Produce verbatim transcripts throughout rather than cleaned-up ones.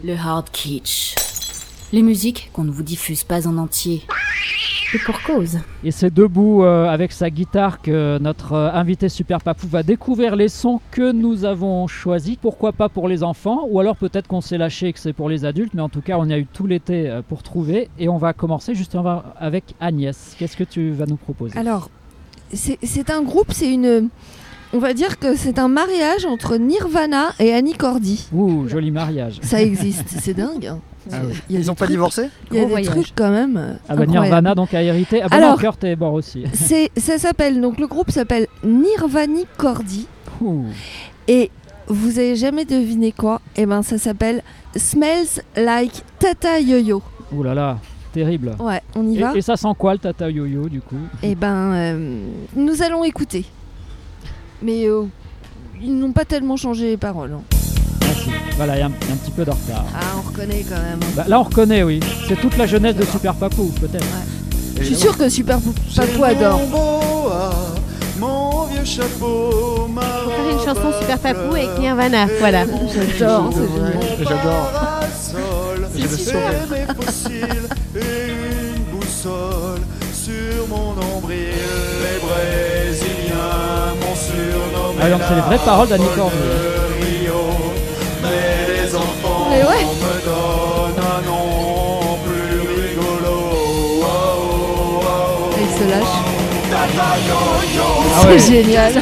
Le hard kitsch. Les musiques qu'on ne vous diffuse pas en entier. Et pour cause. Et c'est debout euh, avec sa guitare que notre euh, invité Super Papou va découvrir les sons que nous avons choisis. Pourquoi pas pour les enfants, ou alors peut-être qu'on s'est lâché et que c'est pour les adultes, mais en tout cas on a eu tout l'été euh, pour trouver. Et on va commencer justement avec Agnès. Qu'est-ce que tu vas nous proposer ? Alors, c'est, c'est un groupe, c'est une... On va dire que c'est un mariage entre Nirvana et Annie Cordy. Ouh, joli mariage. Ça existe, c'est dingue. Hein. Ah oui. Il y a Ils n'ont pas trucs, divorcé ? Il y a Gros des voyage. trucs quand même. euh, Ah bah incroyables. Nirvana donc a hérité. Ah bah Alors, non, Kurt est mort aussi. C'est, ça s'appelle, donc le groupe s'appelle Nirvani Cordy. Ouh. Et vous avez jamais deviné quoi ? Eh ben ça s'appelle Smells Like Tata Yo-Yo. Ouh là là, terrible. Ouais, on y va. Et, et ça sent quoi le Tata Yo-Yo du coup ? Eh ben, euh, nous allons écouter. Mais euh, ils n'ont pas tellement changé les paroles. hein. Ah, si. Voilà, il y a un, un petit peu de retard. Ah, on reconnaît quand même. Bah, là on reconnaît, oui. C'est toute la jeunesse de Super Papou, peut-être. Je suis sûre que Super Papou adore. Mon vieux chapeau, ma Faut faire une chanson Super Papou avec Nirvana, voilà. J'adore, c'est génial. J'adore. C'est Je le super. saurais. Mes fossiles et une boussole sur mon nombril. Les Brésiliens m'ont surnommé. Ah donc c'est les vraies paroles d'Annie Cordy. Rio, mais les enfants Mais ouais. me donnent un nom plus rigolo. Oh, oh, oh. Et il se lâche. Tata Yo-Yo, Ah ouais. C'est génial.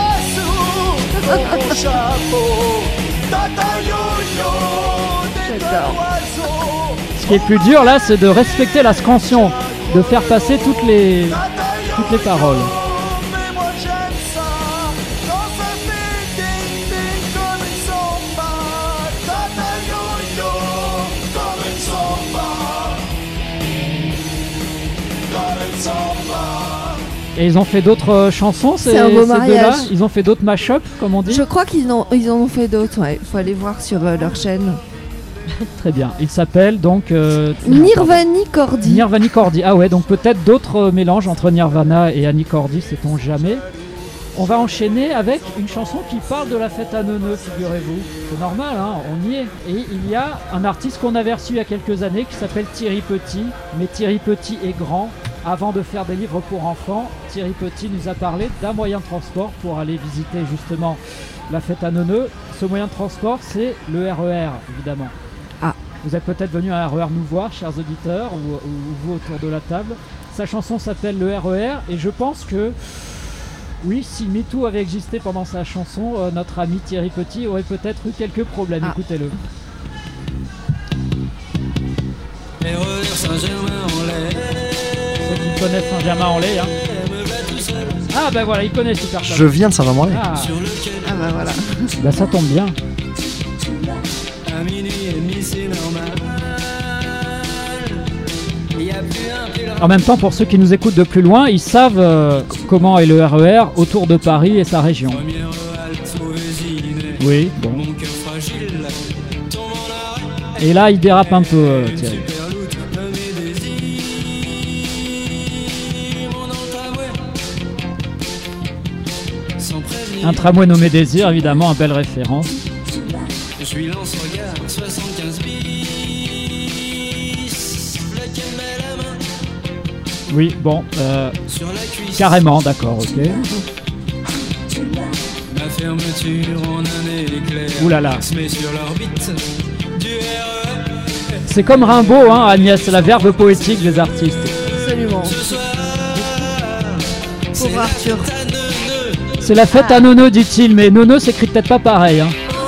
mon chapeau. Tata Yo-Yo, des J'adore. oiseaux. Ce qui est plus dur là, c'est de respecter la scansion, de faire passer toutes les, toutes les paroles. Mais moi j'aime ça, quand ça fait ding ding comme une samba. Tata Yo-Yo, comme une samba. Comme une samba. Et ils ont fait d'autres euh, chansons, ces, C'est un beau ces mariage. deux-là. Ils ont fait d'autres mash-up, comme on dit. Je crois qu'ils en, ils en ont fait d'autres, ouais. Faut aller voir sur euh, leur chaîne. Très bien. Ils s'appellent donc euh, Nirvani Cordy. Nirvani Cordy. Ah ouais, donc peut-être d'autres euh, mélanges entre Nirvana et Annie Cordy, sait-on jamais. On va enchaîner avec une chanson qui parle de la fête à Neuneu, figurez-vous. C'est normal, hein, on y est. Et il y a un artiste qu'on avait reçu il y a quelques années qui s'appelle Thierry Petit. Mais Thierry Petit est grand. Avant de faire des livres pour enfants, Thierry Petit nous a parlé d'un moyen de transport pour aller visiter justement la fête à Neuneu. Ce moyen de transport, c'est le R E R, évidemment. Ah. Vous êtes peut-être venus à R E R nous voir, chers auditeurs, ou, ou vous autour de la table. Sa chanson s'appelle le R E R et je pense que, oui, si MeToo avait existé pendant sa chanson, euh, notre ami Thierry Petit aurait peut-être eu quelques problèmes. Ah. Écoutez-le. R E R Saint-Germain-en-Laye. Ceux qui connaissent Saint-Germain-en-Laye. Hein. Me va tout seul Ah ben voilà, il connaît super Je viens de Saint-Germain-en-Laye. Ah, sur le quai. Ah bah voilà. bah ça tombe bien. À minuit et demi, c'est normal. Y a plus un pile En même temps, pour ceux qui nous écoutent de plus loin, ils savent euh, comment est le R E R autour de Paris et sa région. première halte au Vésinet. Oui, bon. Mon cœur fragile tombe en arrêt. Et là, il dérape un peu, euh, Thierry. Super loot de mes désirs. Mon tramway. Sans prévenir. Un tramway nommé Désir, évidemment, un belle référence. Je suis lance-regard soixante-quinze bis. Laquelle met la main Oui, bon, euh, sur la cuisse. carrément, d'accord, ok. Ma fermeture en un éclair. Ouh là là. Se met sur l'orbite du R E R. C'est comme Rimbaud, hein, Agnès, c'est la verve poétique des artistes. Absolument. Ce soir, c'est Pauvre la Arthur. fête à Neuneu. C'est la fête à Neuneu, dit-il, mais Neuneu s'écrit peut-être pas pareil. Hein.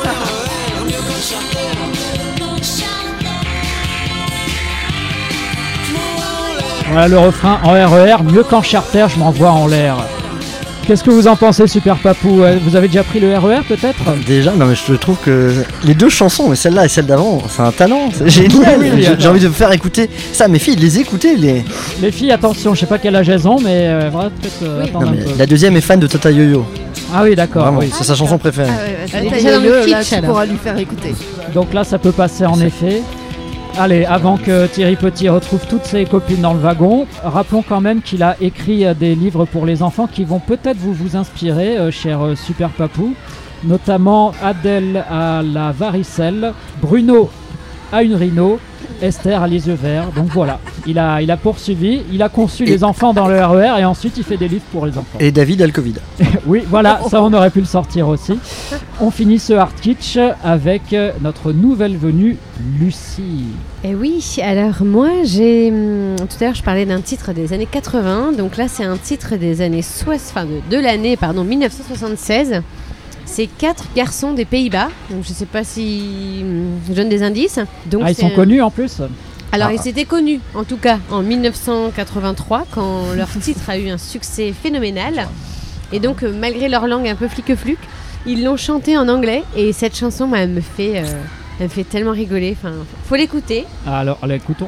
Voilà le refrain en R E R, mieux qu'en charter, je m'envoie en l'air. Qu'est-ce que vous en pensez, Super Papou ? Euh, Vous avez déjà pris le R E R peut-être ? Déjà, non mais je trouve que les deux chansons, mais celle-là et celle d'avant, c'est un talent, c'est génial. Oui, oui, J'ai- attends. J'ai envie de vous faire écouter ça à mes filles, de les écouter. Les... Les filles, attention, je sais pas quel âge elles ont, mais euh, voilà, peut-être euh, Oui. attendre Non, un mais peu. la deuxième est fan de Tata Yo-Yo. Ah oui, d'accord. Vraiment, Oui. c'est sa chanson préférée. Ah ouais, Elle est Tata déjà dans le Yo-Yo, là, kitsch, tu alors. pourras lui faire écouter. Donc là, ça peut passer en effet. Allez, avant que Thierry Petit retrouve toutes ses copines dans le wagon, rappelons quand même qu'il a écrit euh, des livres pour les enfants qui vont peut-être vous, vous inspirer, euh, cher euh, Super Papou. Notamment Adèle à la varicelle, Bruno a une rhino, Esther a les yeux verts. Donc voilà, il a, il a poursuivi, il a conçu Et- les enfants dans le R E R et ensuite il fait des livres pour les enfants. Et David a le Covid. Oui, voilà, ça on aurait pu le sortir aussi. On finit ce Art Kitsch avec euh, notre nouvelle venue, Lucie. Et oui, alors moi j'ai... hum, Tout à l'heure je parlais d'un titre des années quatre-vingts, donc là c'est un titre des années soixante, enfin de, de l'année pardon, dix-neuf cent soixante-seize. C'est quatre garçons des Pays-Bas, donc je sais pas si hum, je donne des indices. Donc Ah, ils c'est sont un- connus en plus. Alors Ah. ils étaient connus en tout cas en dix-neuf cent quatre-vingt-trois quand leur titre a eu un succès phénoménal. Et donc euh, malgré leur langue un peu flic-fluc, ils l'ont chanté en anglais et cette chanson bah, elle me fait... euh, Elle me fait tellement rigoler, enfin, faut l'écouter, Ah, alors, alors, écoutons.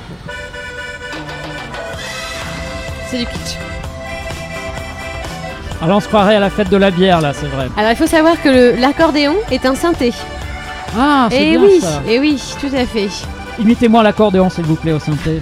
c'est du kitsch. Alors on se croirait à la fête de la bière là, c'est vrai. Alors il faut savoir que le- l'accordéon est un synthé. Ah, c'est Et bien oui, ça. et oui, tout à fait. Imitez-moi l'accordéon s'il vous plaît au synthé.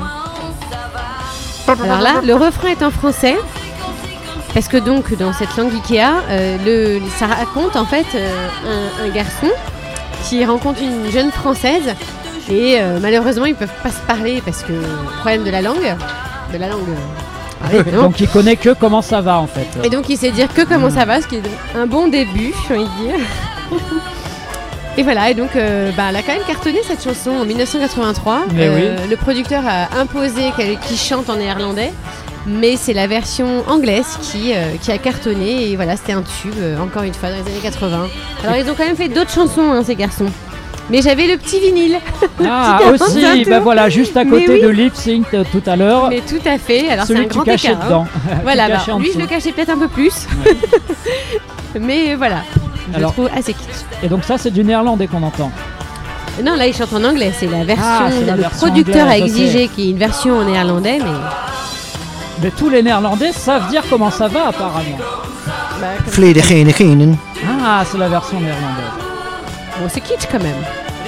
Alors là, le refrain est en français. Parce que donc dans cette langue Ikea, euh, le, ça raconte en fait euh, un, un garçon qui rencontre une jeune française et euh, malheureusement ils peuvent pas se parler parce que problème de la langue, de la langue. euh, ah oui, évidemment. Donc il connaît que comment ça va en fait. Et donc il sait dire que comment ça va, ce qui est un bon début, j'ai envie de dire. Et voilà, et donc euh, bah, elle a quand même cartonné cette chanson en dix-neuf cent quatre-vingt-trois. Mais oui. Le producteur a imposé qu'elle qu'il chante en néerlandais, mais c'est la version anglaise qui, euh, qui a cartonné. Et voilà, c'était un tube, euh, encore une fois, dans les années quatre-vingts. Alors ils ont quand même fait d'autres chansons, hein, ces garçons. Mais j'avais le petit vinyle. Ah petit aussi, quarante-cinq bah voilà, juste à Mais côté oui. de Lip Sync euh, tout à l'heure. Mais tout à fait, alors c'est Celui un que tu grand cachais écart. hein. dedans. Voilà, Tu bah, cachais en lui je dessous. le cachais peut-être un peu plus. Mais voilà, je Alors- le trouve assez kitsch. Et donc ça c'est du néerlandais qu'on entend. Non, là, il chante en anglais. C'est la version. Ah, c'est la le version producteur a anglaise, ok. exigé qu'il y ait une version en néerlandais, mais. Mais tous les néerlandais savent dire comment ça va apparemment. Bah, comme- Vledigene Ah, c'est la version néerlandaise. Bon, c'est kitsch quand même.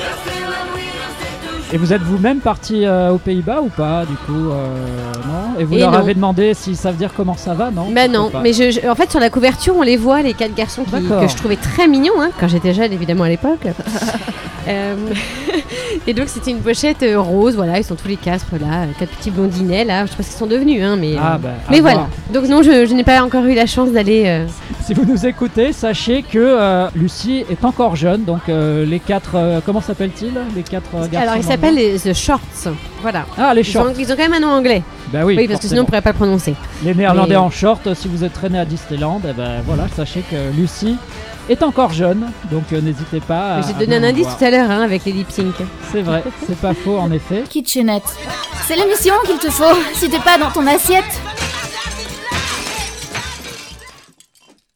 Et vous êtes vous-même parti euh, aux Pays-Bas ou pas du coup euh, non. Et vous Et leur non. avez demandé s'ils savent dire comment ça va, non? Bah non, Pourquoi pas mais je, je- en fait sur la couverture on les voit les quatre garçons qui- D'accord. que je trouvais très mignons hein, quand j'étais jeune évidemment à l'époque. Euh, et donc c'était une pochette euh, rose, voilà ils sont tous les quatre là, euh, quatre petits blondinets là, je sais pas ce qu'ils sont devenus hein, mais Ah, euh, bah, à mais voir. voilà. Donc non je, je n'ai pas encore eu la chance d'aller. euh, Si vous nous écoutez, sachez que euh, Lucie est encore jeune, donc euh, les quatre, euh, comment s'appellent-ils les quatre euh, garçons? Alors ils dans s'appellent le les The Shorts, voilà. Ah, les Ils shorts. ont, ils ont quand même un nom anglais. Bah oui, Oui parce que sinon on forcément. pourrait pas le prononcer. Les Néerlandais Mais- en short, si vous êtes traîné à Disneyland, eh ben voilà, sachez que Lucie est encore jeune, donc euh, n'hésitez pas à. J'ai à donné un venir indice voir. tout à l'heure hein, avec les lip sync. C'est vrai, c'est pas faux en effet. Kitchenette. C'est l'émission qu'il te faut si t'es pas dans ton assiette.